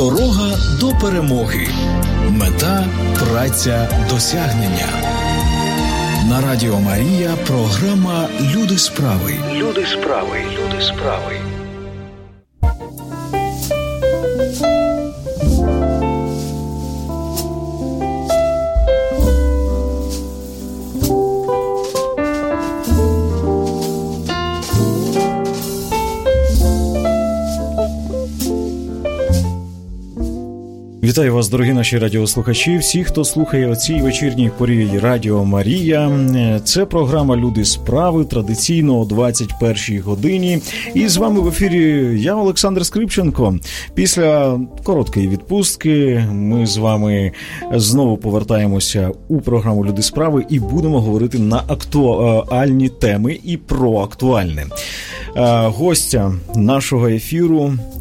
Дорога до перемоги. Мета – праця досягнення. На Радіо Марія програма «Люди справи». Люди справи. Люди справи. Вітаю вас, дорогі наші радіослухачі, всі, хто слухає о цій вечірній порі Радіо Марія. Це програма «Люди справи», традиційно о 21-й годині. І з вами в ефірі я, Олександр Скрипченко. Після короткої відпустки ми з вами знову повертаємося у програму «Люди справи» і будемо говорити на актуальні теми і про актуальне. Гостя нашого ефіру –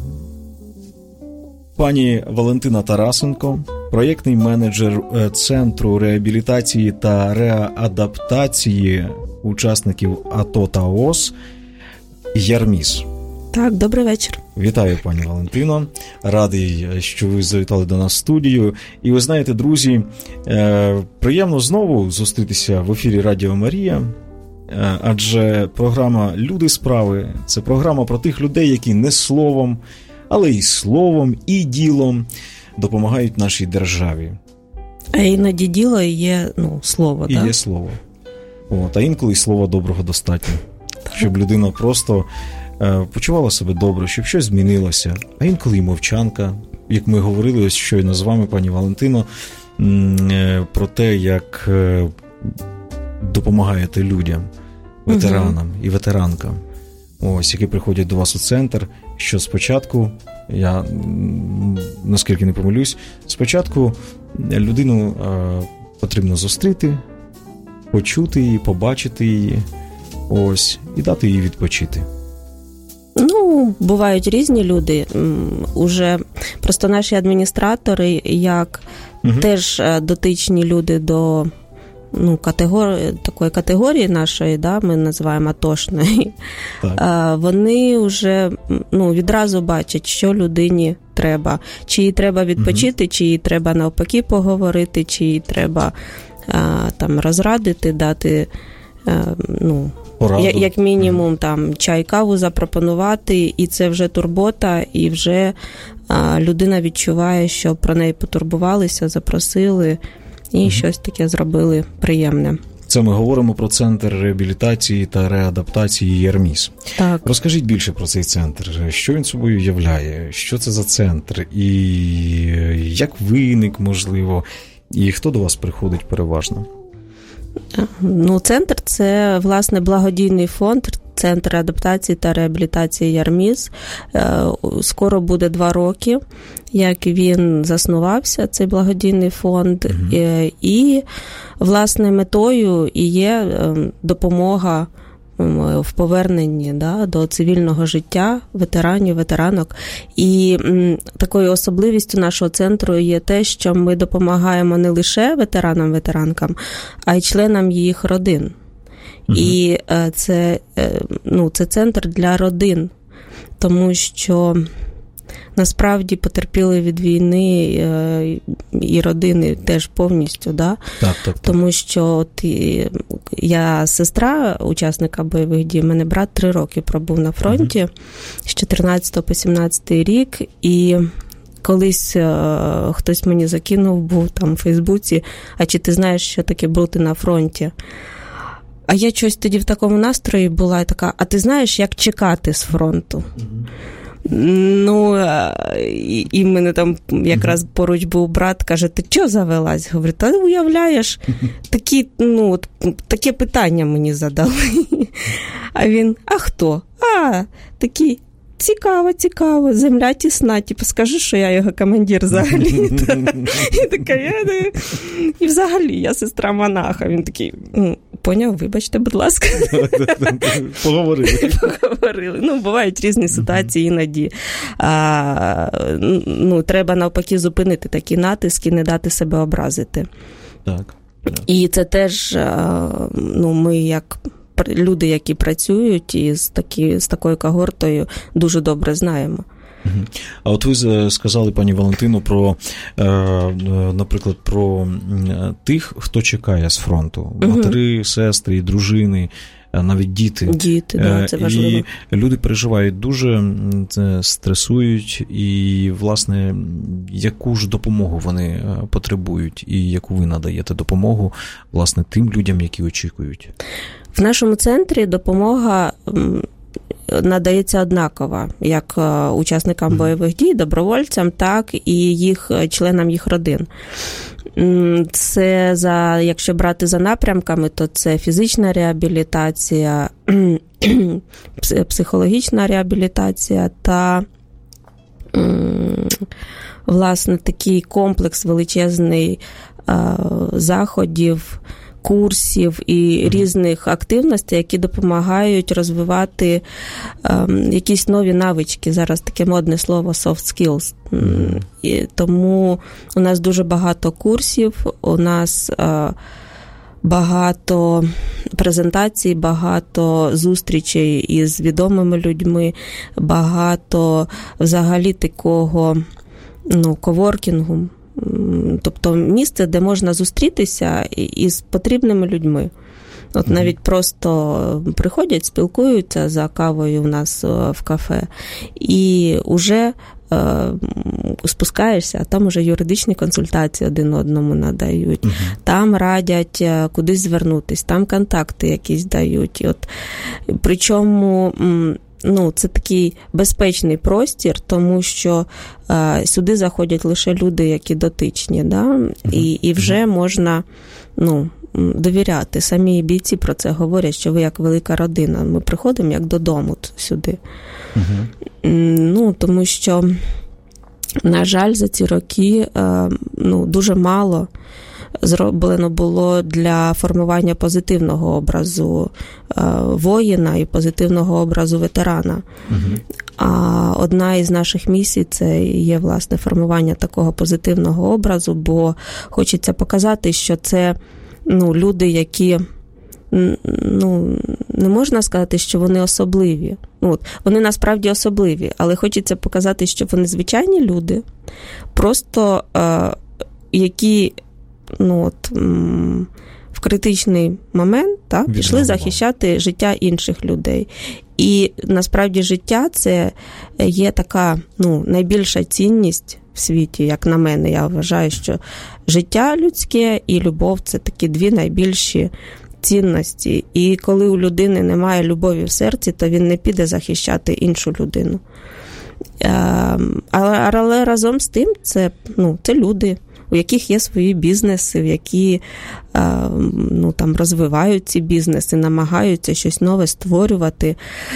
пані Валентина Тарасенко, проєктний менеджер Центру реабілітації та реадаптації учасників АТО та ООС «Ярміс». Так, добрий вечір. Вітаю, пані Валентино. Радий, що ви завітали до нас в студію. І ви знаєте, друзі, приємно знову зустрітися в ефірі Радіо Марія, адже програма «Люди справи» – це програма про тих людей, які не словом, але і словом, і ділом допомагають нашій державі. А іноді діло є, слово, так? І є слово. А інколи і слова доброго достатньо. Щоб людина просто почувала себе добре, щоб щось змінилося. А інколи і мовчанка, як ми говорили ось щойно з вами, пані Валентино, про те, як допомагаєте людям, ветеранам і ветеранкам, які приходять до вас у центр, що спочатку, я, наскільки не помилюсь, спочатку людину потрібно зустріти, почути її, побачити її, і дати їй відпочити. Бувають різні люди. Уже просто наші адміністратори, як теж дотичні люди до такої категорії нашої, ми називаємо атошної, вони вже відразу бачать, що людині треба. Чи їй треба відпочити, чи їй треба навпаки поговорити, чи їй треба розрадити, дати, як мінімум, чай, каву запропонувати, і це вже турбота, і вже людина відчуває, що про неї потурбувалися, запросили, і щось таке зробили приємне. Це ми говоримо про Центр реабілітації та реадаптації «Ярміс». Так. Розкажіть більше про цей центр. Що він собою являє? Що це за центр? І як виник, можливо? І хто до вас приходить переважно? Центр – це, власне, благодійний фонд, Центр адаптації та реабілітації «Ярміс». Скоро буде 2 роки, як він заснувався, цей благодійний фонд. І, власне, метою і є допомога в поверненні до цивільного життя ветеранів, ветеранок. І такою особливістю нашого центру є те, що ми допомагаємо не лише ветеранам, ветеранкам, а й членам їх родин. І це центр для родин, тому що насправді потерпіли від війни і родини теж повністю, Так. Тому що я сестра учасника бойових дій, мене брат 3 роки пробув на фронті з 14 по 17 рік, і колись хтось мені закинув, був там в Фейсбуці, а чи ти знаєш, що таке бути на фронті? А я щось тоді в такому настрої була, така, а ти знаєш, як чекати з фронту? І мене там якраз поруч був брат, каже, ти чого завелась? Говорю, та уявляєш, таке питання мені задали. А він, а хто? Такий, цікаво, земля тісна, скажи, що я його командир взагалі. І така, і взагалі, я сестра монаха. Він такий, поняв, вибачте, будь ласка. Поговорили. Бувають різні ситуації іноді. Треба навпаки зупинити такі натиски, не дати себе образити. Так. І це теж, ми як люди, які працюють і з такою когортою, дуже добре знаємо. А от ви сказали, пані Валентино, про, наприклад, про тих, хто чекає з фронту. Матері, сестри, дружини, навіть діти. Діти, да, це важливо. І люди переживають дуже, стресують, і, власне, яку ж допомогу вони потребують, і яку ви надаєте допомогу, власне, тим людям, які очікують? В нашому центрі допомога надається однакова, як учасникам бойових дій, добровольцям, так і їх членам їх родин. Це, якщо брати за напрямками, то це фізична реабілітація, психологічна реабілітація та, власне, такий комплекс величезний заходів, курсів і різних активностей, які допомагають розвивати якісь нові навички. Зараз таке модне слово soft skills. І тому у нас дуже багато курсів, у нас багато презентацій, багато зустрічей із відомими людьми, багато взагалі такого коворкінгу. Тобто місце, де можна зустрітися із потрібними людьми. От навіть просто приходять, спілкуються за кавою у нас в кафе, і вже спускаєшся, а там уже юридичні консультації один одному надають. Там радять кудись звернутись, там контакти якісь дають. От, причому це такий безпечний простір, тому що сюди заходять лише люди, які дотичні, да? І вже можна довіряти. Самі бійці про це говорять, що ви як велика родина. Ми приходимо як додому сюди. Тому що, на жаль, за ці роки дуже мало зроблено було для формування позитивного образу воїна і позитивного образу ветерана. А одна із наших місій – це є, власне, формування такого позитивного образу, бо хочеться показати, що це люди, які, не можна сказати, що вони особливі. Вони насправді особливі, але хочеться показати, що вони звичайні люди, просто які в критичний момент пішли захищати життя інших людей. І насправді життя – це є така найбільша цінність в світі, як на мене. Я вважаю, що життя людське і любов – це такі дві найбільші цінності. І коли у людини немає любові в серці, то він не піде захищати іншу людину. Але разом з тим це люди, у яких є свої бізнеси, які розвивають ці бізнеси, намагаються щось нове створювати.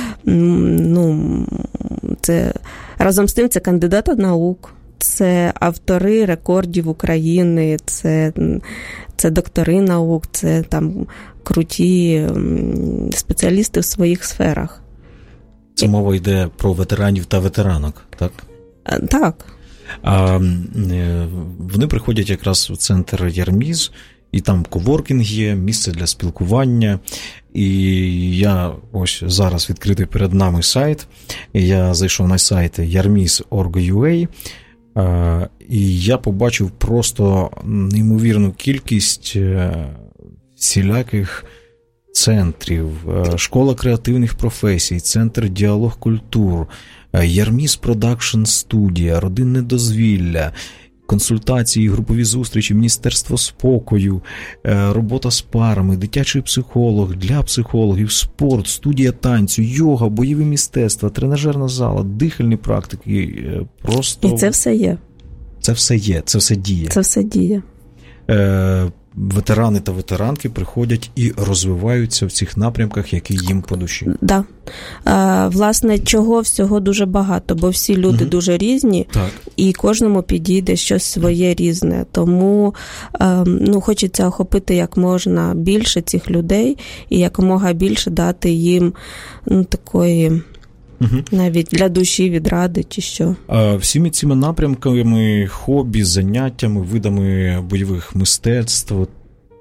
Це, разом з тим, це кандидати наук, це автори рекордів України, це доктори наук, це круті спеціалісти в своїх сферах. Це мова йде про ветеранів та ветеранок, так? Так. А вони приходять якраз в центр Ярміз, і там коворкінг є, місце для спілкування. І я ось зараз відкритий перед нами сайт. Я зайшов на сайт yarmiz.org.ua, і я побачив просто неймовірну кількість всіляких центрів, школа креативних професій, центр діалог культур, Ярміз Продакшн студія, родинне дозвілля, консультації, групові зустрічі, Міністерство спокою, робота з парами, дитячий психолог для психологів, спорт, студія танцю, йога, бойові мистецтва, тренажерна зала, дихальні практики. Просто... І це все є. Це все є, це все діє. Це все діє. Ветерани та ветеранки приходять і розвиваються в цих напрямках, які їм по душі. Да. Власне, чого всього дуже багато, бо всі люди дуже різні, так. І кожному підійде щось своє різне. Тому хочеться охопити як можна більше цих людей і якомога більше дати їм такої... навіть для душі відради чи що. А всіми цими напрямками, хобі, заняттями, видами бойових мистецтв,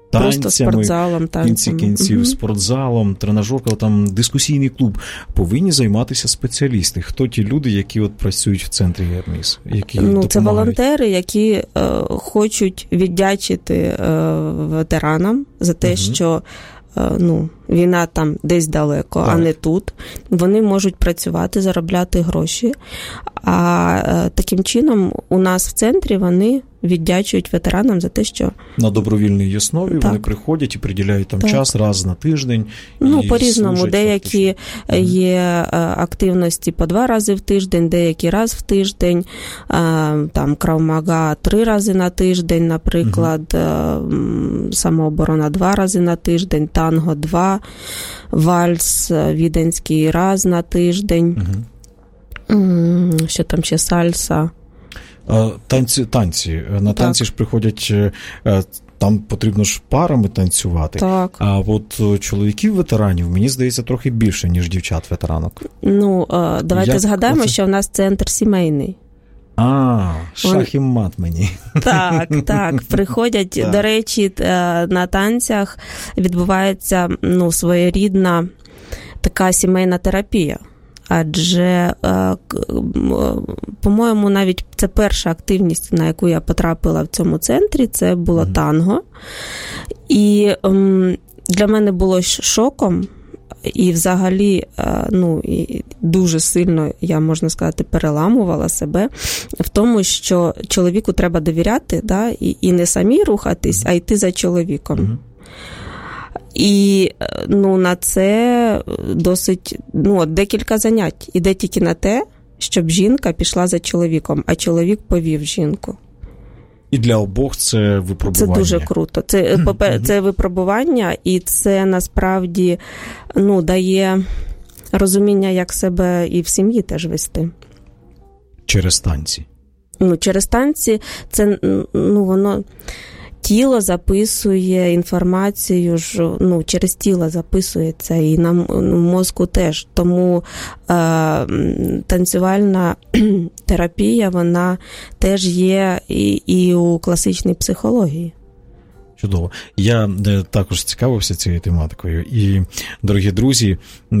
Просто спортзалом, в кінці кінців, спортзалом, тренажерка, там дискусійний клуб. Повинні займатися спеціалісти. Хто ті люди, які от працюють в центрі Ярміс? Які допомагають? Це волонтери, які хочуть віддячити ветеранам за те, що війна там десь далеко, а не тут. Вони можуть працювати, заробляти гроші. А таким чином у нас в центрі вони віддячують ветеранам за те, що... На добровільній основі вони приходять і приділяють там час раз на тиждень. По-різному. Деякі є активності по 2 рази в тиждень, деякі раз в тиждень, там Крав-Мага 3 рази на тиждень, наприклад, самооборона 2 рази на тиждень, танго 2, вальс віденський раз на тиждень. Що там ще, сальса. Танці. На танці ж приходять, там потрібно ж парами танцювати. Так. А от чоловіків-ветеранів, мені здається, трохи більше, ніж дівчат-ветеранок. Давайте згадаємо, що в нас центр сімейний. Шах і мат мені. Так. Приходять, до речі, на танцях відбувається своєрідна така сімейна терапія. Адже, по-моєму, навіть це перша активність, на яку я потрапила в цьому центрі, це було танго. І для мене було шоком, і взагалі, і дуже сильно, я, можна сказати, переламувала себе в тому, що чоловіку треба довіряти, і не самі рухатись, а йти за чоловіком. І на це досить декілька занять. Іде тільки на те, щоб жінка пішла за чоловіком, а чоловік повів жінку. І для обох це випробування. Це дуже круто. Це випробування, і це насправді дає розуміння, як себе і в сім'ї теж вести. Через танці. Через танці це, воно... Тіло записує інформацію, через тіло записується, і на мозку теж. Тому танцювальна терапія, вона теж є і у класичній психології. Чудово. Я також цікавився цією тематикою. І, дорогі друзі,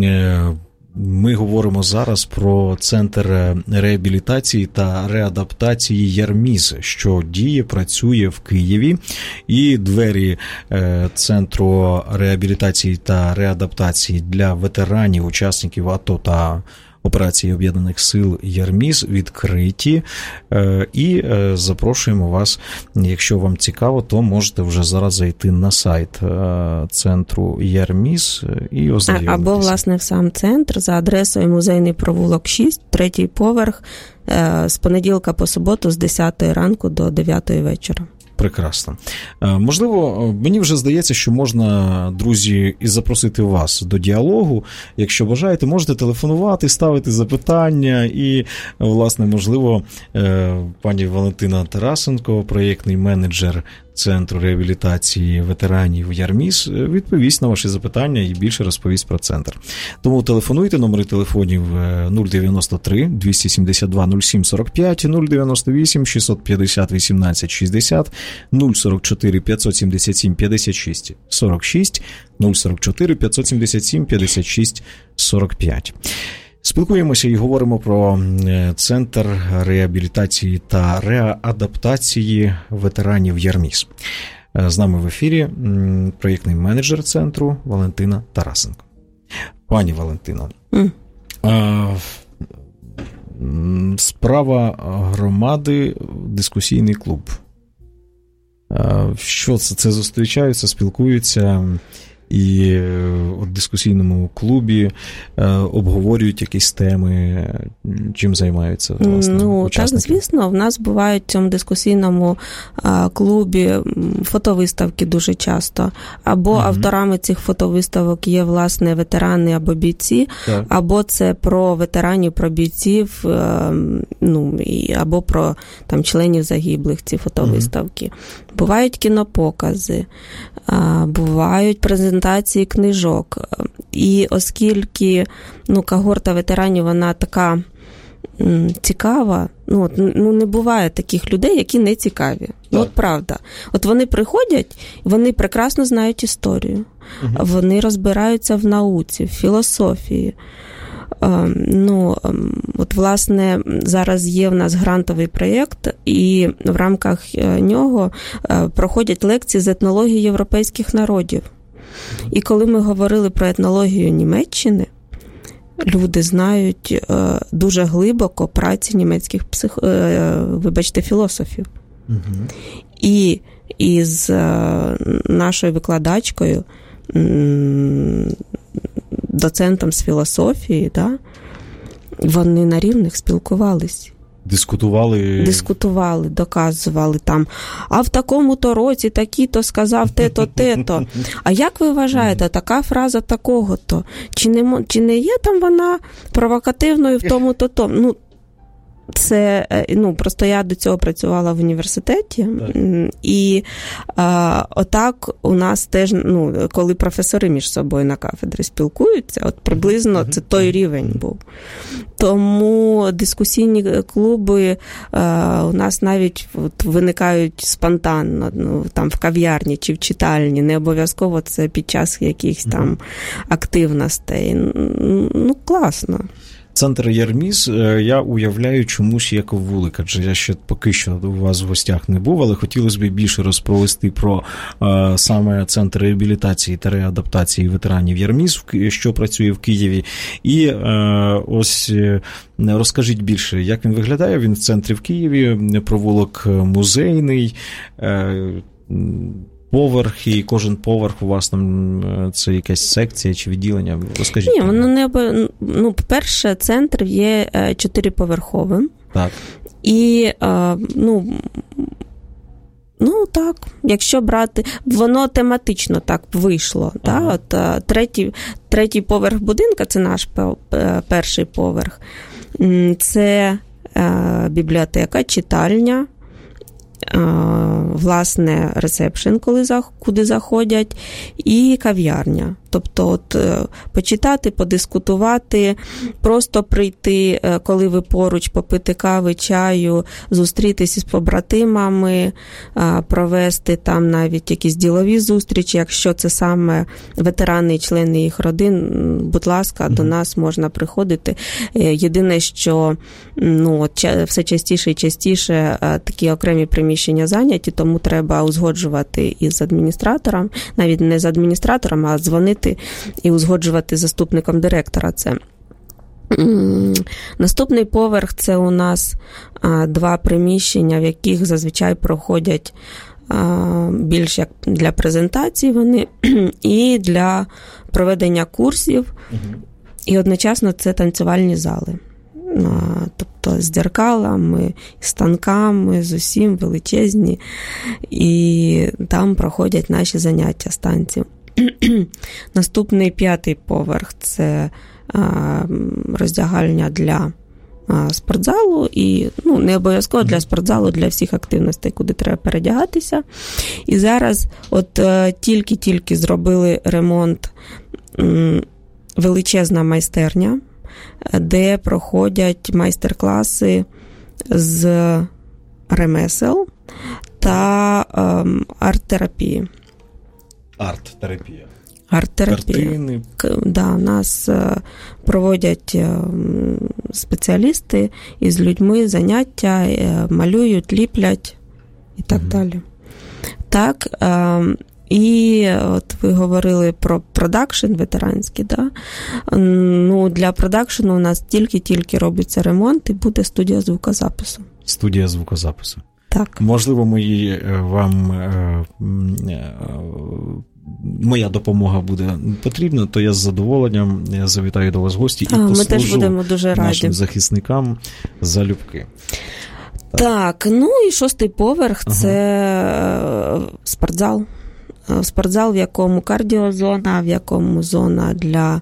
ми говоримо зараз про Центр реабілітації та реадаптації Ярміс, що діє, працює в Києві. І двері Центру реабілітації та реадаптації для ветеранів, учасників АТО та операції Об'єднаних сил Ярміс відкриті, і запрошуємо вас, якщо вам цікаво, то можете вже зараз зайти на сайт центру Ярміс і ознайомитися. Або, власне, в сам центр за адресою Музейний провулок 6, 3-й поверх, з понеділка по суботу з 10 ранку до 9 вечора. Прекрасно. Можливо, мені вже здається, що можна, друзі, і запросити вас до діалогу. Якщо бажаєте, можете телефонувати, ставити запитання і, власне, можливо, пані Валентина Тарасенко, проєктний менеджер Центру реабілітації ветеранів Ярміс, відповість на ваші запитання і більше розповість про центр. Тому телефонуйте, номери телефонів 093 272 07 45, 098 650 18 60, 044 577 56 46, 044 577 56 45. Спілкуємося і говоримо про Центр реабілітації та реадаптації ветеранів Ярміс. З нами в ефірі проєктний менеджер центру Валентина Тарасенко. Пані Валентино, справа громади, дискусійний клуб. Що це зустрічаються, спілкуються і у дискусійному клубі обговорюють якісь теми, чим займаються, власне, учасники? Так, звісно, в нас бувають в цьому дискусійному клубі фотовиставки дуже часто. Або авторами цих фотовиставок є, власне, ветерани або бійці, або це про ветеранів, про бійців, або про там членів загиблих ці фотовиставки. Бувають кінопокази, бувають презентації книжок. І оскільки когорта ветеранів, вона така цікава, не буває таких людей, які не цікаві. От правда. От вони приходять, вони прекрасно знають історію. Вони розбираються в науці, в філософії. От, власне, зараз є в нас грантовий проєкт, і в рамках нього проходять лекції з етнології європейських народів. І коли ми говорили про етнологію Німеччини, люди знають дуже глибоко праці німецьких філософів. І з нашою викладачкою, доцентом з філософії, вони на рівних спілкувались. Дискутували, доказували там, а в такому-то році такий-то сказав те-то, те-то. А як ви вважаєте, така фраза такого-то? Чи не є там вона провокативною в тому-то тому? Це, просто я до цього працювала в університеті, і отак у нас теж, коли професори між собою на кафедрі спілкуються, от приблизно це той рівень був. Тому дискусійні клуби у нас навіть виникають спонтанно, там в кав'ярні чи в читальні, не обов'язково це під час якихось там активностей. Класно. Центр Ярміс, я уявляю чомусь як вулик, адже я ще поки що у вас в гостях не був, але хотілося б більше розповісти про саме Центр реабілітації та реадаптації ветеранів Ярміс, що працює в Києві. І ось розкажіть більше, як він виглядає. Він в центрі в Києві, провулок музейний, поверх, і кожен поверх у вас там це якась секція чи відділення? Розкажіть. Ні, воно не по-перше, центр є 4-поверховим. Так. І так, якщо брати, воно тематично так вийшло. Ага. От третій поверх будинка, це наш перший поверх. Це бібліотека, читальня, власне, ресепшн, куди заходять, і кав'ярня. Тобто, от, почитати, подискутувати, просто прийти, коли ви поруч, попити кави, чаю, зустрітися з побратимами, провести там навіть якісь ділові зустрічі. Якщо це саме ветерани і члени їх родин, будь ласка, до нас можна приходити. Єдине, що все частіше і частіше такі окремі приміщення зайняті, тому треба узгоджувати із адміністратором, навіть не з адміністратором, а дзвонити і узгоджувати з заступником директора це. Наступний поверх – це у нас 2 приміщення, в яких зазвичай проходять більш як для презентації вони, і для проведення курсів, і одночасно це танцювальні зали. Тобто з дзеркалами, станками, з усім величезні, і там проходять наші заняття з танців. Наступний 5-й поверх – це роздягальня для спортзалу, і не обов'язково для спортзалу, для всіх активностей, куди треба передягатися. І зараз от тільки зробили ремонт, величезна майстерня, де проходять майстер-класи з ремесел та арт-терапії. Арт-терапія. Арт-терапія. Да, нас проводять спеціалісти із людьми заняття, малюють, ліплять і так далі. Так, і от ви говорили про продакшн ветеранський, да? Для продакшну у нас тільки робиться ремонт і буде студія звукозапису. Студія звукозапису. Так. Можливо, моя допомога буде потрібна, то я з задоволенням завітаю до вас в гості і послужу ми теж будемо дуже раді. Нашим захисникам залюбки. Так, і 6-й поверх – це спортзал. Спортзал, в якому кардіозона, в якому зона для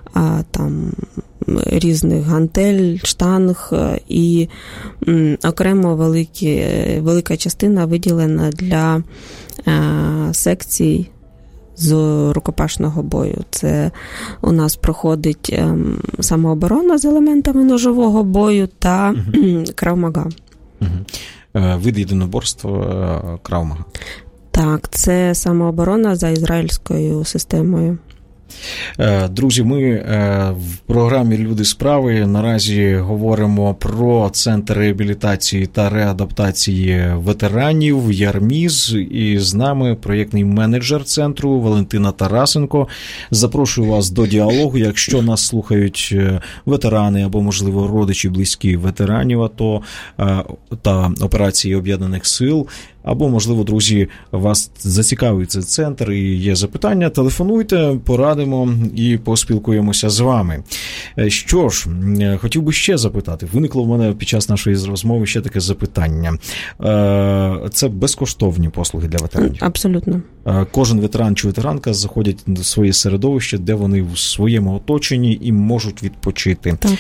різних гантель, штанг, і окремо велика частина виділена для секцій з рукопашного бою. Це у нас проходить самооборона з елементами ножового бою та крав-мага. Вид єдиноборства крав-мага. Так, це самооборона за ізраїльською системою. Друзі, ми в програмі «Люди справи» наразі говоримо про Центр реабілітації та реадаптації ветеранів «Ярміз», і з нами проєктний менеджер центру Валентина Тарасенко. Запрошую вас до діалогу. Якщо нас слухають ветерани або, можливо, родичі близькі ветеранів АТО та операції Об'єднаних сил, або, можливо, друзі, вас зацікавить цей центр і є запитання, телефонуйте, порадимо і поспілкуємося з вами. Що ж, хотів би ще запитати. Виникло в мене під час нашої розмови ще таке запитання. Це безкоштовні послуги для ветеранів? Абсолютно. Кожен ветеран чи ветеранка заходять в своє середовище, де вони в своєму оточенні і можуть відпочити. Так.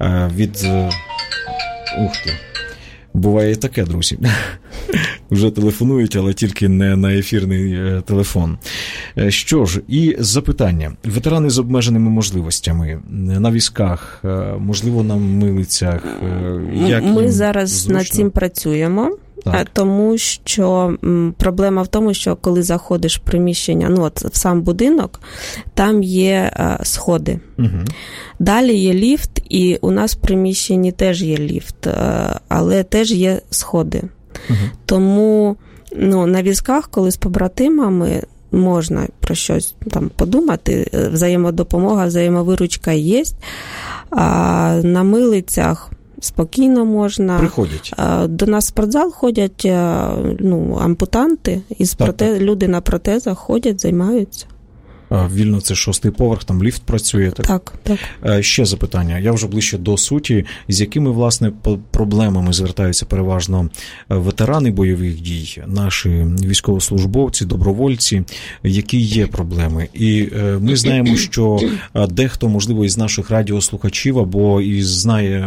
Ух ти. Буває і таке, друзі. Вже телефонують, але тільки не на ефірний телефон. Що ж, і запитання. Ветерани з обмеженими можливостями на візках, можливо, на милицях. Ми зараз зручно над цим працюємо. Так. Тому що проблема в тому, що коли заходиш в приміщення, в сам будинок, там є сходи. Угу. Далі є ліфт, і у нас в приміщенні теж є ліфт, але теж є сходи. Угу. Тому на візках, коли з побратимами, можна про щось там подумати, взаємодопомога, взаємовиручка є, а на милицях спокійно можна. Приходять. До нас в спортзал ходять ампутанти, люди на протезах ходять, займаються. Вільно це 6-й поверх, там ліфт працює. Так. Ще запитання. Я вже ближче до суті. З якими, власне, проблемами звертаються переважно ветерани бойових дій, наші військовослужбовці, добровольці? Які є проблеми? І ми знаємо, що дехто, можливо, із наших радіослухачів або із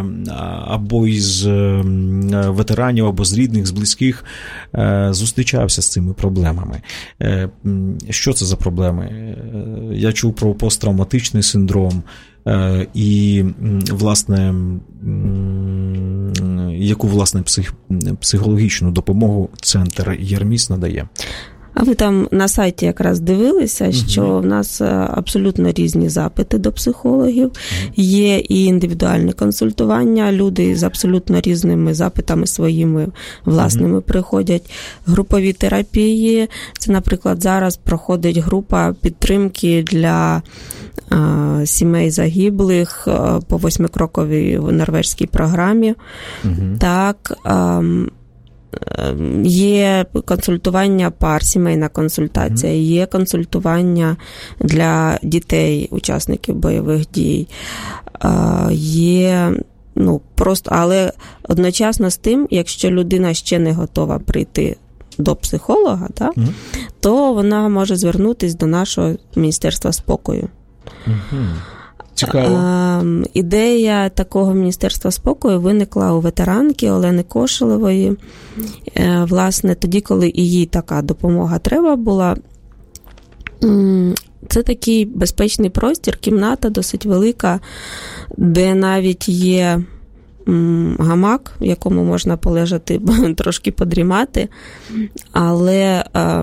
ветеранів, або з рідних, з близьких зустрічався з цими проблемами. Що це за проблеми? Я чув про посттравматичний синдром і, власне, яку, власне, психологічну допомогу центр «Ярміз» надає? А ви там на сайті якраз дивилися, що в нас абсолютно різні запити до психологів. Є і індивідуальне консультування, люди з абсолютно різними запитами своїми власними приходять. Групові терапії, це, наприклад, зараз проходить група підтримки для сімей загиблих по 8-кроковій норвезькій програмі. Так, є консультування пар, сімейна консультація, є консультування для дітей, учасників бойових дій, є, але одночасно з тим, якщо людина ще не готова прийти до психолога, то вона може звернутися до нашого Міністерства спокою. Цікаво. Ідея такого Міністерства спокою виникла у ветеранки Олени Кошелевої. Власне, тоді, коли і їй така допомога треба була. Це такий безпечний простір, кімната досить велика, де навіть є гамак, в якому можна полежати, трошки подрімати. Але,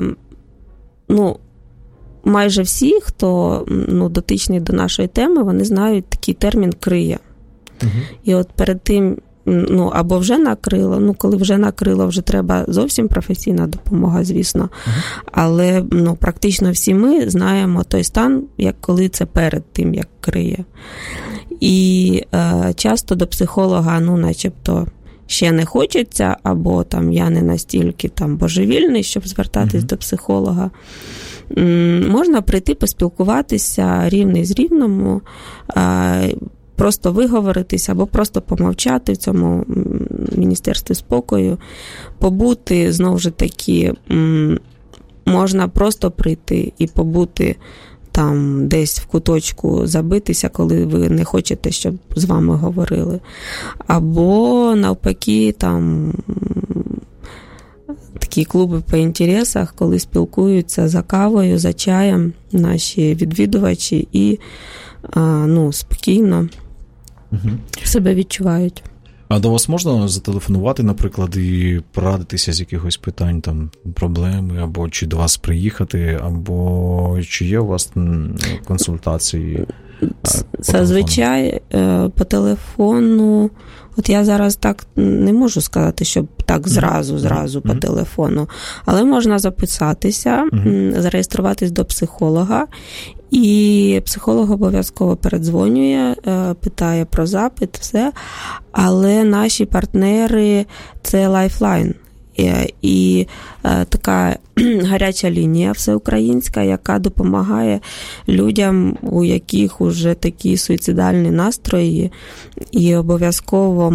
майже всі, хто дотичний до нашої теми, вони знають такий термін «криє». І от перед тим, або вже накрило, коли вже накрило, вже треба зовсім професійна допомога, звісно. Але практично всі ми знаємо той стан, як коли це перед тим, як криє. І часто до психолога, начебто, ще не хочеться, або там я не настільки божевільний, щоб звертатись до психолога. Можна прийти поспілкуватися рівний з рівному, просто виговоритися або просто помовчати в цьому Міністерстві спокою, побути, знову ж таки, можна просто прийти і побути там десь в куточку, забитися, коли ви не хочете, щоб з вами говорили. Або навпаки, там такі клуби по інтересах, коли спілкуються за кавою, за чаєм наші відвідувачі і спокійно себе відчувають. А до вас можна зателефонувати, наприклад, і порадитися з якихось питань, там, проблеми, або чи до вас приїхати, або чи є у вас консультації? Зазвичай по телефону, от я зараз так не можу сказати, щоб так зразу по телефону, але можна записатися, зареєструватись до психолога, і психолог обов'язково передзвонює, питає про запит, все, але наші партнери – це Lifeline. І така гаряча лінія всеукраїнська, яка допомагає людям, у яких уже такі суїцидальні настрої, і обов'язково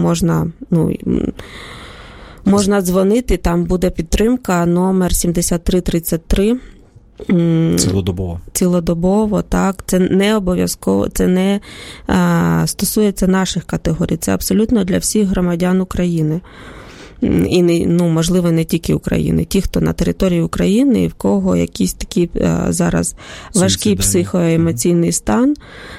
можна дзвонити, там буде підтримка, номер 7333. Цілодобово, так. Це не обов'язково, це не стосується наших категорій, це абсолютно для всіх громадян України. І, можливо, не тільки України. Ті, хто на території України, і в кого якийсь такий зараз важкий психоемоційний стан,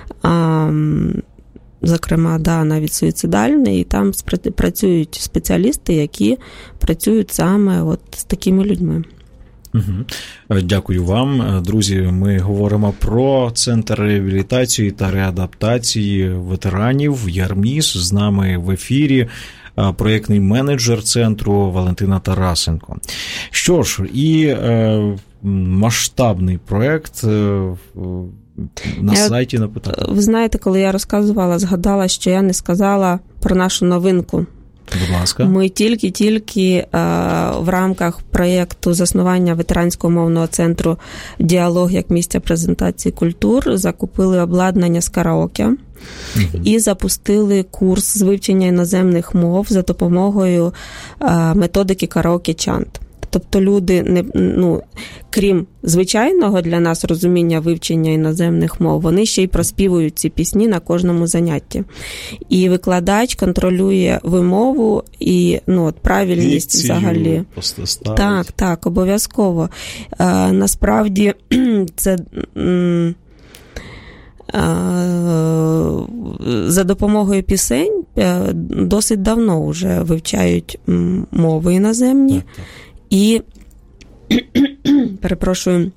зокрема, навіть суїцидальний, і там працюють спеціалісти, які працюють саме от з такими людьми. Дякую вам. Друзі, ми говоримо про Центр реабілітації та реадаптації ветеранів «Ярміс». З нами в ефірі проєктний менеджер центру Валентина Тарасенко. Що ж, і масштабний проєкт на сайті напитати. Ви знаєте, коли я розказувала, згадала, що я не сказала про нашу новинку. Будь ласка. Ми тільки в рамках проєкту заснування ветеранського мовного центру «Діалог» як місця презентації культур закупили обладнання з караоке і запустили курс з вивчення іноземних мов за допомогою методики караоке-чант. Тобто люди, крім звичайного для нас розуміння вивчення іноземних мов, вони ще й проспівують ці пісні на кожному занятті. І викладач контролює вимову і правильність взагалі. Так, обов'язково. Насправді це за допомогою пісень досить давно вже вивчають мови іноземні. Так. І, перепрошую,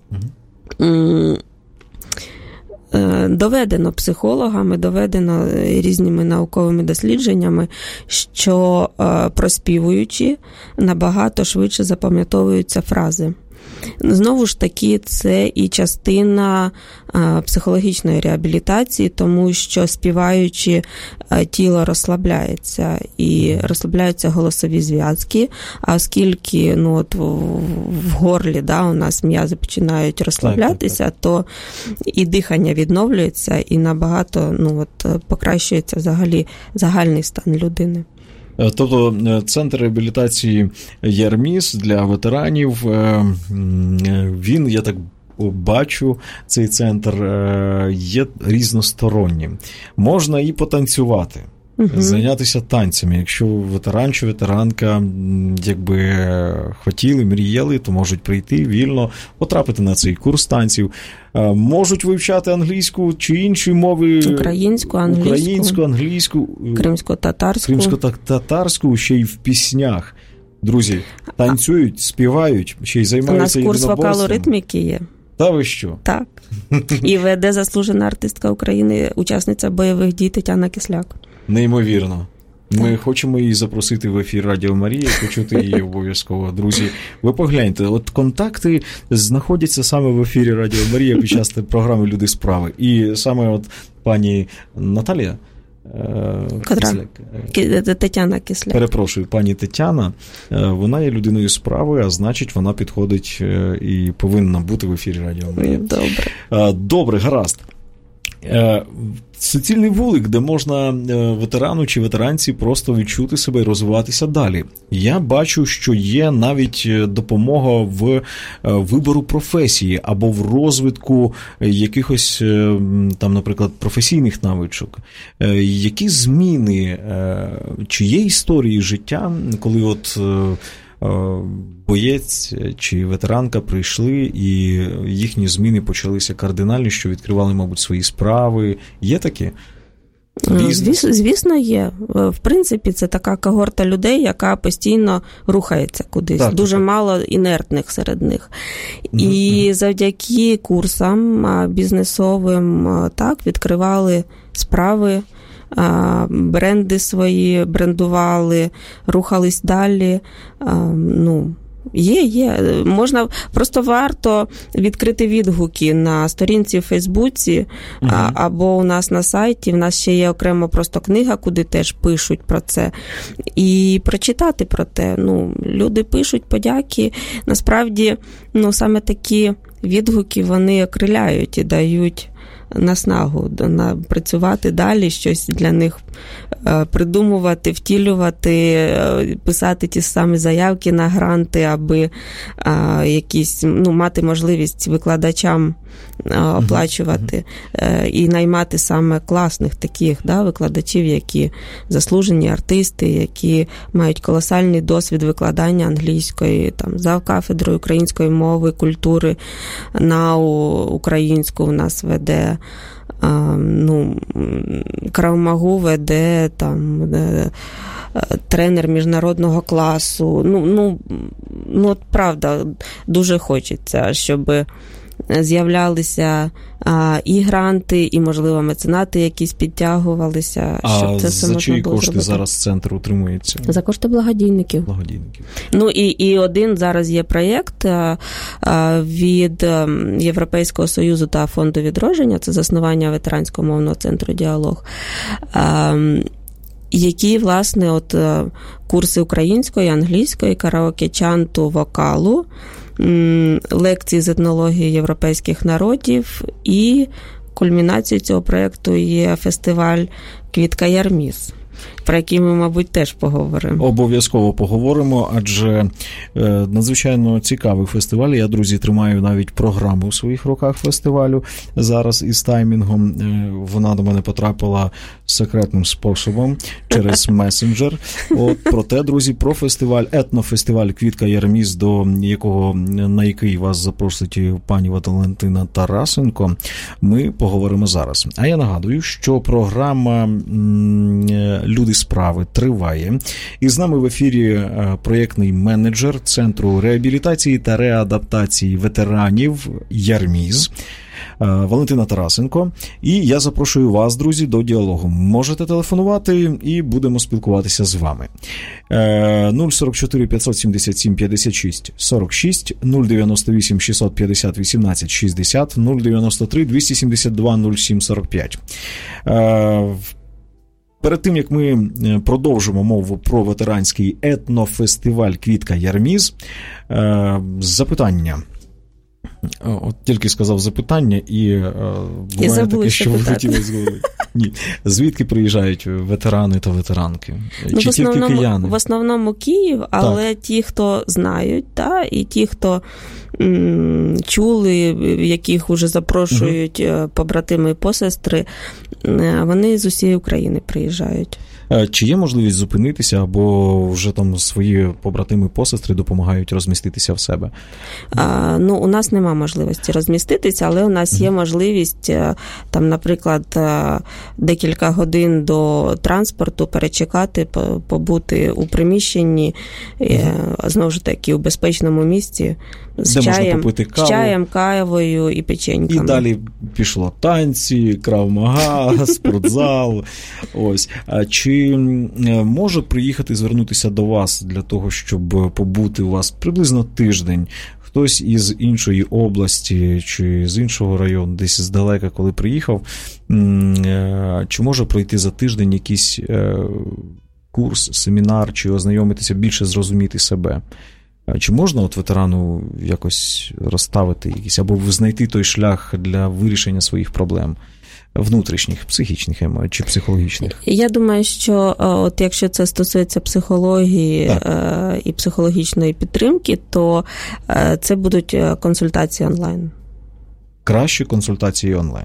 доведено психологами, доведено різними науковими дослідженнями, що проспівуючи набагато швидше запам'ятовуються фрази. Знову ж таки, це і частина психологічної реабілітації, тому що співаючи, тіло розслабляється і розслабляються голосові зв'язки, а оскільки в горлі у нас м'язи починають розслаблятися, то і дихання відновлюється, і набагато покращується взагалі загальний стан людини. Тобто Центр реабілітації «Ярміс» для ветеранів, він, я так бачу, цей центр є різностороннім. Можна і потанцювати, зайнятися танцями. Якщо ветеран чи ветеранка хотіли, мріяли, то можуть прийти вільно, потрапити на цей курс танців. Можуть вивчати англійську чи інші мови. Українську, англійську, кримсько-татарську, ще й в піснях. Друзі, танцюють, співають, ще й займаються єдиноборством. У нас курс вокалу-ритміки є. Та ви що? Так. І веде заслужена артистка України, учасниця бойових дій Тетяна Кисляк. Неймовірно. Ми хочемо її запросити в ефір Радіо Марія, почути її обов'язково. Друзі, ви погляньте, от контакти знаходяться саме в ефірі Радіо Марія під час програми «Люди справи». І саме от пані Наталія Тетяна Кисляк. Перепрошую, пані Тетяна, вона є людиною справи, а значить вона підходить і повинна бути в ефірі Радіо Марія. Добре, гаразд. Суцільний вулик, де можна ветерану чи ветеранці просто відчути себе і розвиватися далі. Я бачу, що є навіть допомога в вибору професії або в розвитку якихось, там, наприклад, професійних навичок. Які зміни, чи є історії життя, коли от боєць чи ветеранка прийшли, і їхні зміни почалися кардинальні, що відкривали, мабуть, свої справи. Є такі? Звісно, є. В принципі, це така когорта людей, яка постійно рухається кудись. Так, дуже так. Мало інертних серед них. І завдяки курсам бізнесовим так, відкривали справи, бренди свої брендували, рухались далі. Є. Можна, просто варто відкрити відгуки на сторінці в Фейсбуці або у нас на сайті. У нас ще є окремо просто книга, куди теж пишуть про це. І прочитати про те. Люди пишуть подяки. Насправді, саме такі відгуки, вони окриляють і дають наснагу працювати далі, щось для них придумувати, втілювати, писати ті самі заявки на гранти, аби якісь, мати можливість викладачам оплачувати і наймати саме класних таких викладачів, які заслужені артисти, які мають колосальний досвід викладання англійської, за кафедрою української мови, культури, НАУ українську у нас веде, Крав-Магу веде, тренер міжнародного класу. Правда, дуже хочеться, щоб з'являлися і гранти, і, можливо, меценати якісь підтягувалися, щоб це все можна було зробити. А за чиї кошти зараз центр утримується? За кошти благодійників. І один зараз є проєкт від Європейського Союзу та Фонду відродження, це заснування ветеранського мовного центру «Діалог», які, власне, курси української, англійської, караоке-чанту, вокалу, лекції з етнології європейських народів, і кульмінацією цього проєкту є фестиваль «Квітка Ярміз», про який ми, мабуть, теж поговоримо. Обов'язково поговоримо, адже надзвичайно цікавий фестиваль. Я, друзі, тримаю навіть програму в своїх руках фестивалю зараз із таймінгом. Вона до мене потрапила секретним способом через месенджер. Проте, друзі, про фестиваль, етнофестиваль «Квітка Ярміз», на який вас запросить пані Валентина Тарасенко, ми поговоримо зараз. А я нагадую, що програма «Люди справи» триває. І з нами в ефірі проєктний менеджер Центру реабілітації та реадаптації ветеранів «Ярміз» Валентина Тарасенко. І я запрошую вас, друзі, до діалогу. Можете телефонувати і будемо спілкуватися з вами. 044 577 56 46, 098 650 18 60, 093 272 07 45. Перед тим, як ми продовжимо мову про ветеранський етнофестиваль «Квітка Ярміз», запитання. Тільки сказав запитання, і буває таке, що вилетіло з голови. Ні. Звідки приїжджають ветерани та ветеранки? Чи тільки кияни? В основному Київ, але ті, хто знають, і ті, хто чули, яких вже запрошують побратими і посестри, вони з усієї України приїжджають. Чи є можливість зупинитися, або вже там свої побратими, посестри допомагають розміститися в себе? У нас нема можливості розміститися, але у нас є можливість, наприклад, декілька годин до транспорту перечекати, побути у приміщенні, знову ж таки, у безпечному місці, з чаєм, кавою і печеньками. І далі пішло танці, Крав-Мага, спортзал. Ось. Чи може приїхати, звернутися до вас для того, щоб побути у вас приблизно тиждень? Хтось із іншої області чи з іншого району, десь здалека, коли приїхав, чи може пройти за тиждень якийсь курс, семінар, чи ознайомитися, більше зрозуміти себе? Чи можна ветерану якось розставити якісь, або знайти той шлях для вирішення своїх проблем внутрішніх, психічних чи психологічних? Я думаю, що якщо це стосується психології і психологічної підтримки, то це будуть консультації онлайн. Краще консультації онлайн?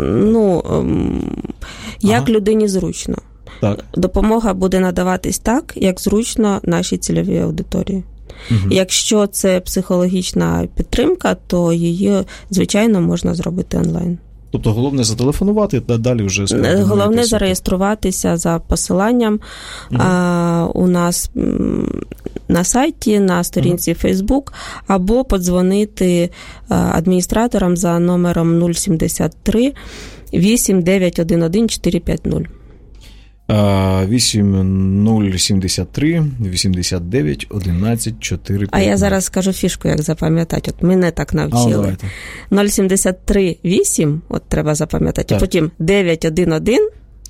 Як людині зручно. Так. Допомога буде надаватись так, як зручно нашій цільовій аудиторії. Якщо це психологічна підтримка, то її, звичайно, можна зробити онлайн. Тобто головне зателефонувати, а далі вже головне зареєструватися за посиланням у нас на сайті, на сторінці Facebook, або подзвонити адміністраторам за номером 073 8911 450. 8073 89 11 450. А я зараз скажу фішку, як запам'ятати. От мене так навчили. 073 8, от треба запам'ятати, а потім 911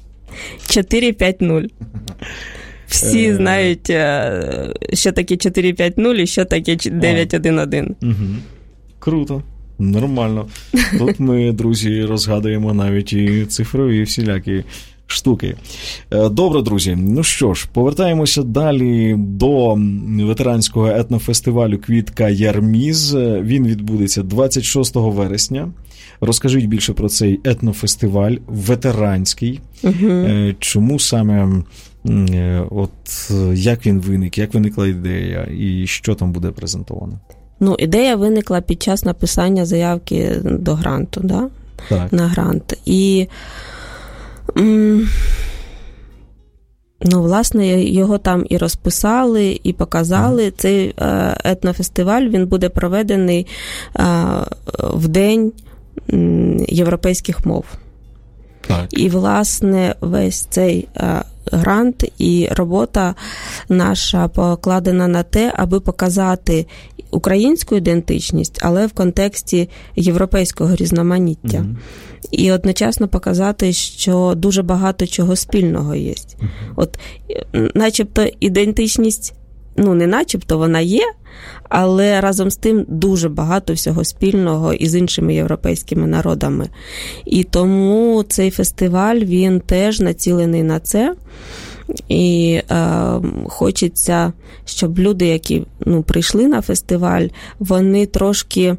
450. Всі знають, що таке 450 і що таке 911. Круто. Нормально. Тут ми, друзі, розгадуємо навіть і цифрові всілякі штуки. Добре, друзі. Ну що ж, повертаємося далі до ветеранського етнофестивалю «Квітка Ярміз». Він відбудеться 26 вересня. Розкажіть більше про цей етнофестиваль ветеранський. Чому саме, от як він виник, як виникла ідея і що там буде презентовано? Ну, ідея виникла під час написання заявки до гранту, да? Так. На грант. І власне, його там і розписали, і показали. Цей етнофестиваль, він буде проведений в День європейських мов. Так. І, власне, весь цей грант і робота наша покладена на те, аби показати українську ідентичність, але в контексті європейського різноманіття. І одночасно показати, що дуже багато чого спільного є. От, начебто ідентичність, не начебто вона є, але разом з тим дуже багато всього спільного із іншими європейськими народами. І тому цей фестиваль, він теж націлений на це. І хочеться, щоб люди, які прийшли на фестиваль, вони трошки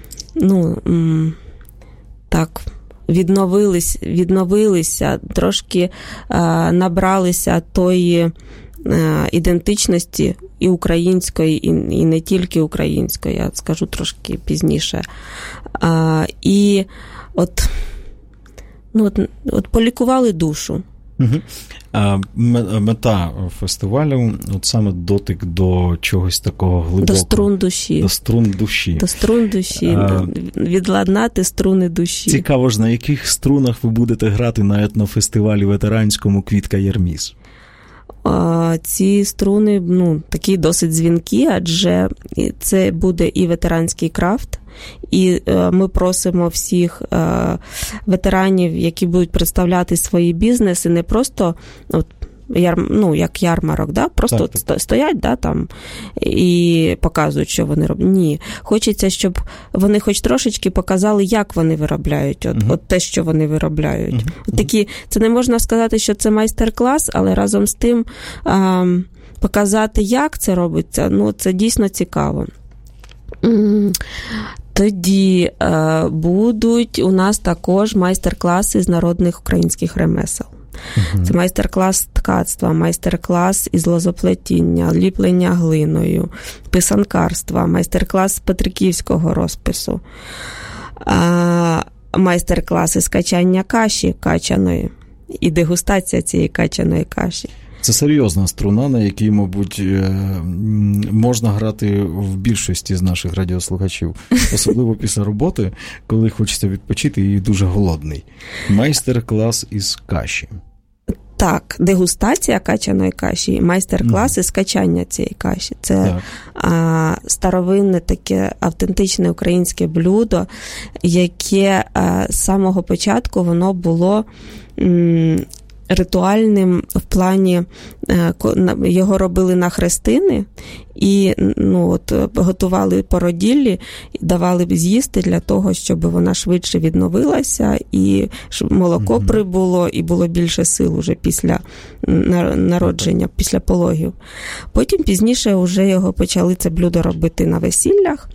так відновилися, трошки набралися тої ідентичності і української, і не тільки української, я скажу трошки пізніше. І от полікували душу. А мета фестивалю от саме дотик до чогось такого глибокого. До струн душі. До струн душі. До струн душі. Відладнати струни душі. Цікаво ж, на яких струнах ви будете грати на етнофестивалі ветеранському «Квітка Ярміз»? Ці струни, такі досить дзвінкі, адже це буде і ветеранський крафт, і ми просимо всіх ветеранів, які будуть представляти свої бізнеси, не просто як ярмарок, да? Просто так. Стоять, да, там і показують, що вони роблять. Ні. Хочеться, щоб вони хоч трошечки показали, як вони виробляють, от те, що вони виробляють. Такі, це не можна сказати, що це майстер-клас, але разом з тим показати, як це робиться, це дійсно цікаво. Тоді будуть у нас також майстер-класи з народних українських ремесел. Це майстер-клас ткацтва, майстер-клас із лозоплетіння, ліплення глиною, писанкарства, майстер-клас з петриківського розпису, майстер-класи з качання каші качаної і дегустація цієї качаної каші. Це серйозна струна, на якій, мабуть, можна грати в більшості з наших радіослухачів. Особливо після роботи, коли хочеться відпочити і дуже голодний. Майстер-клас із каші. Так, дегустація качаної каші, майстер-класи з качання цієї каші. Це старовинне таке автентичне українське блюдо, яке з самого початку воно було ритуальним в плані, його робили на хрестини і готували породіллі, давали б з'їсти для того, щоб вона швидше відновилася і молоко прибуло, і було більше сил уже після народження, після пологів. Потім пізніше вже його почали це блюдо робити на весіллях.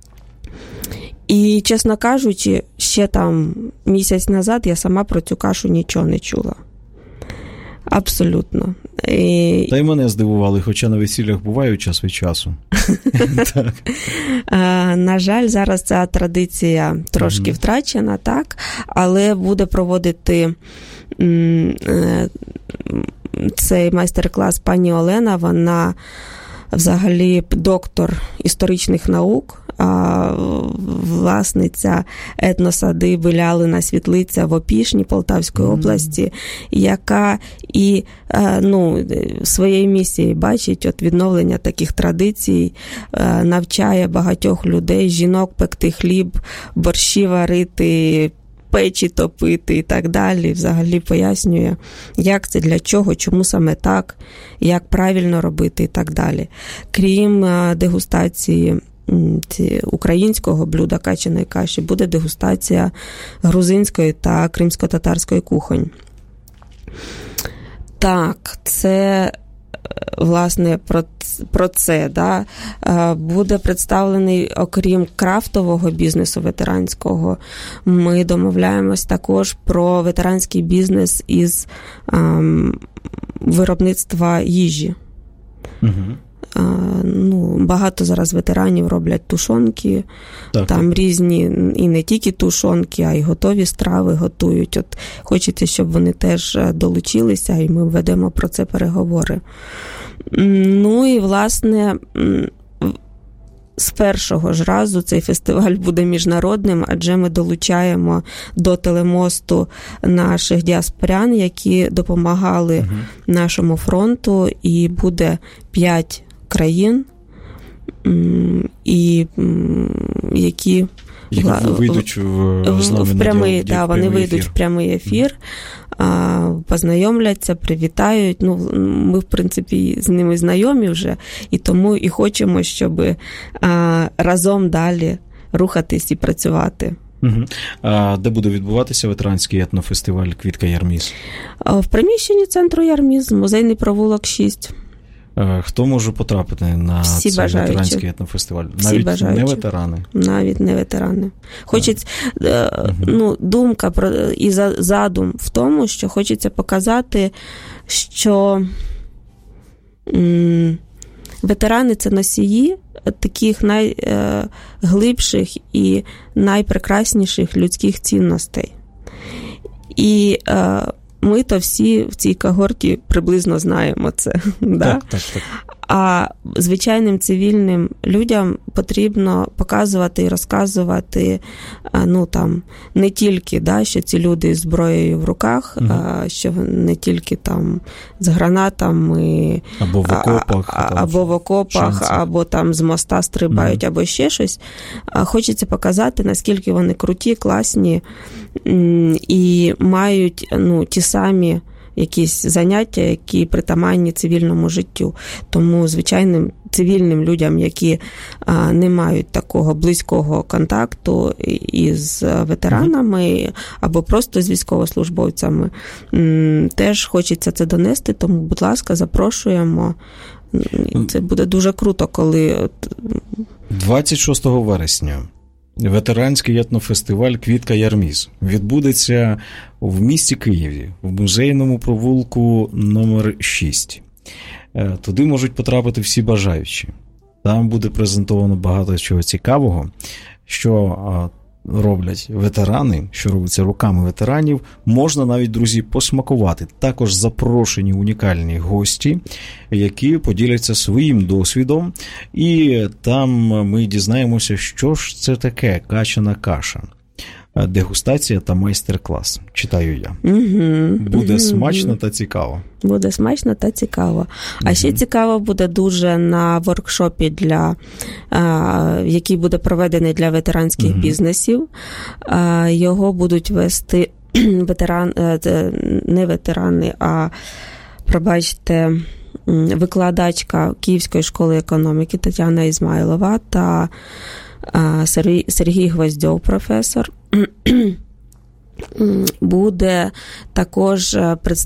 І, чесно кажучи, ще там місяць назад я сама про цю кашу нічого не чула. Абсолютно. Та й мене здивували, хоча на весіллях буває час від часу. Так. На жаль, зараз ця традиція трошки втрачена, так, але буде проводити цей майстер-клас пані Олена, вона взагалі доктор історичних наук, власниця етносадиби Лялина Світлиця в Опішні Полтавської області, яка і своєю місією бачить от відновлення таких традицій, навчає багатьох людей, жінок пекти хліб, борщі варити, печі топити і так далі. Взагалі пояснює, як це, для чого, чому саме так, як правильно робити і так далі. Крім дегустації українського блюда качаної каші, буде дегустація грузинської та кримсько-татарської кухонь. Так, це, власне, про це. Да? Буде представлений, окрім крафтового бізнесу ветеранського, ми домовляємось також про ветеранський бізнес із виробництва їжі. Угу. Багато зараз ветеранів роблять тушонки, там різні, і не тільки тушонки, а й готові страви готують. От хочеться, щоб вони теж долучилися, і ми ведемо про це переговори. І, власне, з першого ж разу цей фестиваль буде міжнародним, адже ми долучаємо до телемосту наших діаспорян, які допомагали нашому фронту, і буде 5 країн, і які вийдуть в прямий, вони вийдуть в прямий ефір, познайомляться, привітають. Ми, в принципі, з ними знайомі вже, і тому і хочемо, щоб разом далі рухатись і працювати. Угу. А де буде відбуватися ветеранський етнофестиваль «Квітка Ярміс»? В приміщенні центру Ярміс, музейний провулок 6. Хто може потрапити на всі цей ветеранський етнофестиваль? Навіть не ветерани? Навіть не ветерани. Хочеться, думка і задум в тому, що хочеться показати, що ветерани – це носії таких найглибших і найпрекрасніших людських цінностей. І ми то всі в цій когорті приблизно знаємо це. Так. А звичайним цивільним людям потрібно показувати і розказувати, не тільки, що ці люди з зброєю в руках, що не тільки там з гранатами, або в окопах, або там з моста стрибають, або ще щось. Хочеться показати, наскільки вони круті, класні і мають ті самі якісь заняття, які притаманні цивільному життю. Тому звичайним цивільним людям, які не мають такого близького контакту із ветеранами або просто з військовослужбовцями, теж хочеться це донести, тому, будь ласка, запрошуємо. Це буде дуже круто, коли... 26 вересня ветеранський етнофестиваль «Квітка Ярміс» відбудеться в місті Києві, в музейному провулку номер 6. Туди можуть потрапити всі бажаючі. Там буде презентовано багато чого цікавого, що роблять ветерани, що робиться руками ветеранів. Можна навіть, друзі, посмакувати. Також запрошені унікальні гості, які поділяться своїм досвідом. І там ми дізнаємося, що ж це таке качана каша. Дегустація та майстер-клас. Читаю я. Буде смачно та цікаво. Буде смачно та цікаво. А ще цікаво буде дуже на воркшопі, який буде проведений для ветеранських бізнесів. Його будуть вести не ветерани, а, пробачте, викладачка Київської школи економіки Тетяна Ізмайлова та Сергій Гвоздьов, професор. Буде також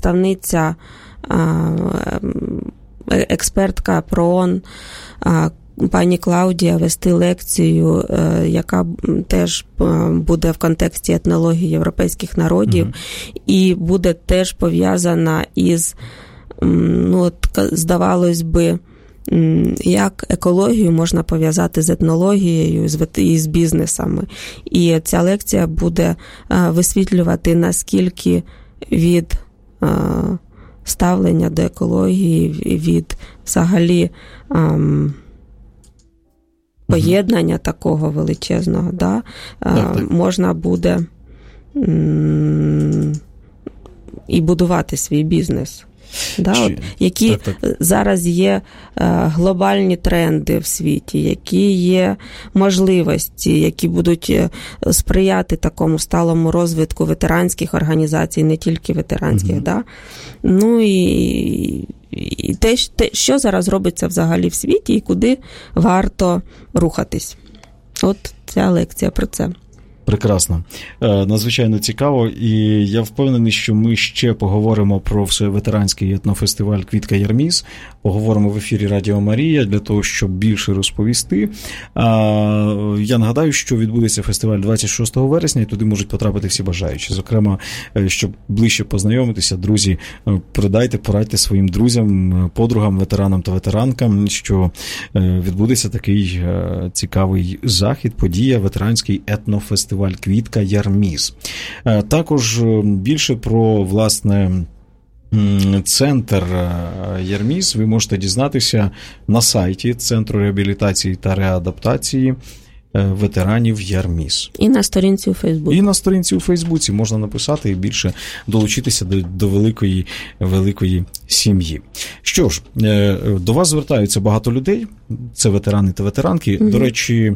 представниця, експертка ПРООН, пані Клаудія вести лекцію, яка теж буде в контексті етнології європейських народів, і буде теж пов'язана із, здавалось би, як екологію можна пов'язати з етнологією і з бізнесами. І ця лекція буде висвітлювати, наскільки від ставлення до екології, від взагалі поєднання такого величезного, можна буде і будувати свій бізнес. Які зараз є глобальні тренди в світі, які є можливості, які будуть сприяти такому сталому розвитку ветеранських організацій, не тільки ветеранських. І те, що зараз робиться взагалі в світі і куди варто рухатись. От ця лекція про це. Прекрасно. Надзвичайно цікаво, і я впевнений, що ми ще поговоримо про всеветеранський етнофестиваль «Квітка Ярміс», поговоримо в ефірі Радіо Марія для того, щоб більше розповісти. Я нагадаю, що відбудеться фестиваль 26 вересня, і туди можуть потрапити всі бажаючі. Зокрема, щоб ближче познайомитися, друзі, порадьте своїм друзям, подругам, ветеранам та ветеранкам, що відбудеться такий цікавий захід, подія, ветеранський етнофестиваль «Квітка Ярміс». Також більше про, власне, центр Ярміс ви можете дізнатися на сайті Центру реабілітації та реадаптації ветеранів Ярміс. І на сторінці у Фейсбуці. І на сторінці у Фейсбуці можна написати і більше долучитися до великої сім'ї. Що ж, до вас звертаються багато людей, це ветерани та ветеранки. До речі,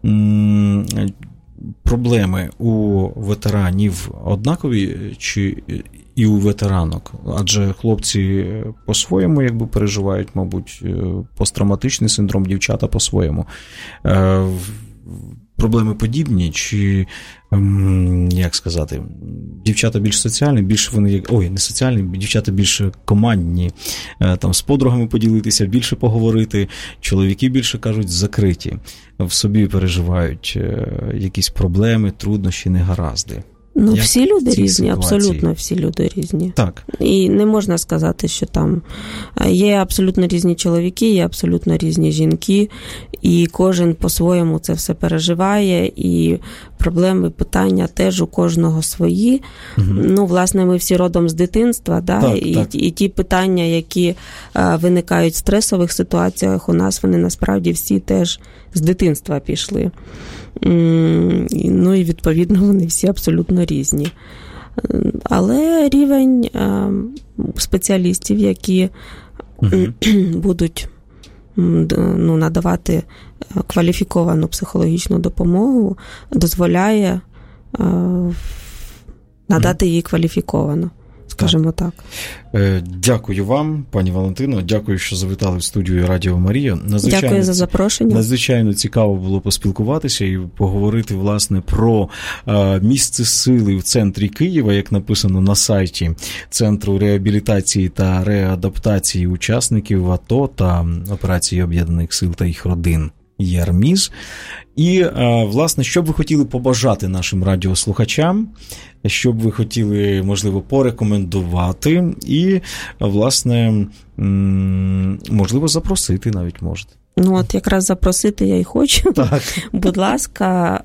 проблеми у ветеранів однакові чи і у ветеранок? Адже хлопці по-своєму переживають, мабуть, посттравматичний синдром, дівчата по-своєму. Проблеми подібні, чи, як сказати, дівчата більш соціальні, більш вони, не соціальні, дівчата більш командні, там з подругами поділитися, більше поговорити, чоловіки більше, кажуть, закриті, в собі переживають якісь проблеми, труднощі, негаразди. Всі люди різні, абсолютно всі люди різні. Так. І не можна сказати, що там є абсолютно різні чоловіки, є абсолютно різні жінки, і кожен по-своєму це все переживає, і проблеми, питання теж у кожного свої. Власне, ми всі родом з дитинства, і ті питання, які виникають в стресових ситуаціях, у нас вони насправді всі теж з дитинства пішли. І відповідно вони всі абсолютно різні. Але рівень спеціалістів, які будуть надавати кваліфіковану психологічну допомогу, дозволяє надати її кваліфіковано. Скажімо так. Дякую вам, пані Валентино. Дякую, що завітали в студію Радіо Марія. Дякую за запрошення. Надзвичайно цікаво було поспілкуватися і поговорити, власне, про місце сили в центрі Києва, як написано на сайті Центру реабілітації та реадаптації учасників АТО та операції Об'єднаних сил та їх родин Ярміс. І, власне, що б ви хотіли побажати нашим радіослухачам, що б ви хотіли, можливо, порекомендувати і, власне, можливо, запросити навіть можете. Якраз запросити я і хочу. Так. Будь ласка,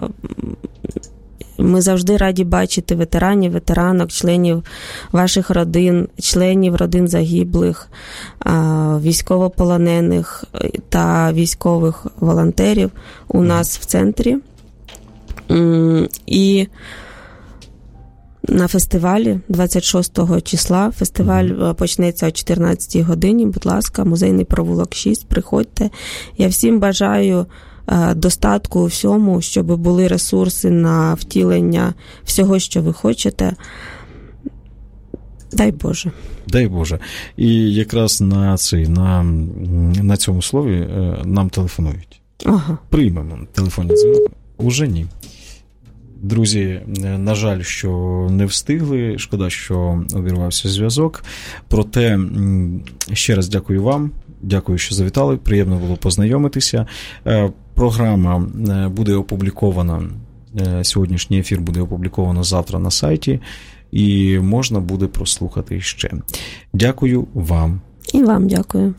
ми завжди раді бачити ветеранів, ветеранок, членів ваших родин, членів родин загиблих, військовополонених та військових волонтерів у нас в центрі. І на фестивалі 26 числа, фестиваль почнеться о 14 годині, будь ласка, музейний провулок 6, приходьте. Я всім бажаю достатку у всьому, щоб були ресурси на втілення всього, що ви хочете. Дай Боже. Дай Боже. І якраз на цьому слові нам телефонують. Ага. Приймемо телефонний дзвінок. Уже ні. Друзі, на жаль, що не встигли, шкода, що обірвався зв'язок. Проте, ще раз дякую вам Дякую, що завітали. Приємно було познайомитися. Програма буде опублікована, сьогоднішній ефір буде опубліковано завтра на сайті, і можна буде прослухати ще. Дякую вам. І вам дякую.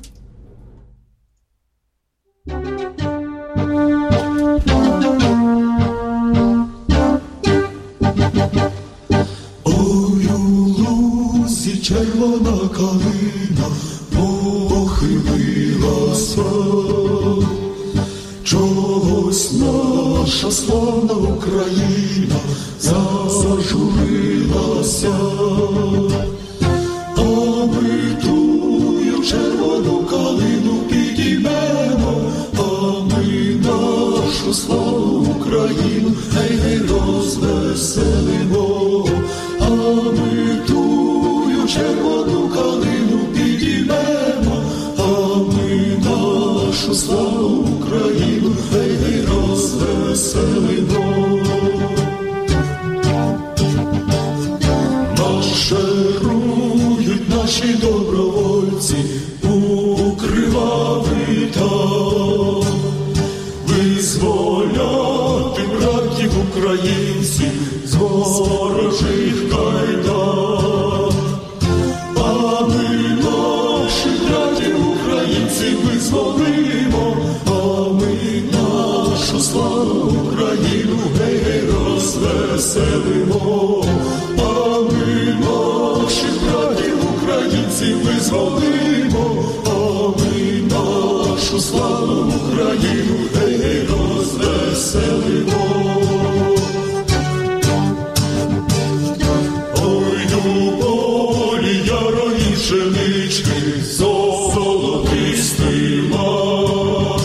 Ой, у лузі червона калина похилилася, чогось наша славна Україна зажурилася, а ми тую червону калину підіймемо, а ми нашу славну Україну гей розвеселимо, а ми тую червону калину підіймемо, а ми нашу славну Україну гей розвеселимо. Марширують наші добровольці у кривавий там, визволяти братів українців з ворожих кайдан. А ми наших братів українців визволимо, а ми нашу славну Україну гей розвеселимо. А ми наших братів українців визволимо, а ми нашу славну Україну гей розвеселимо. Ой, у полі ярої пшенички золотистий лан,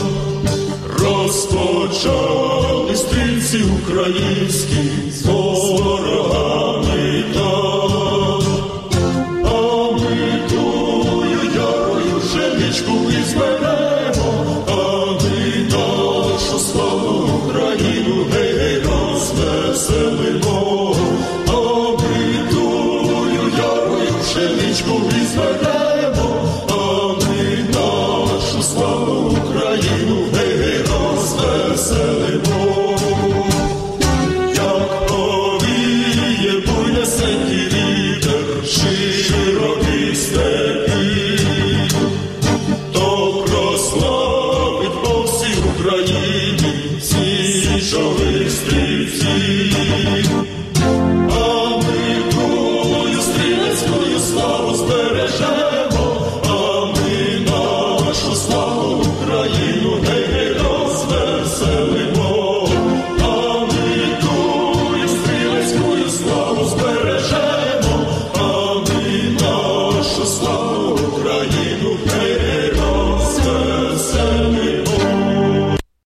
розпочали стрільці українські з ворогами там. А ми тую ярою пшеничку візьмемо, а ми нашу славну Україну гей розвеселимо. А ми тую ярою пшеничку візьмемо, а ми нашу славну Україну гей розвеселимо. Як повіє буйнесенький вітер широкі степи, то прославить по всій Україні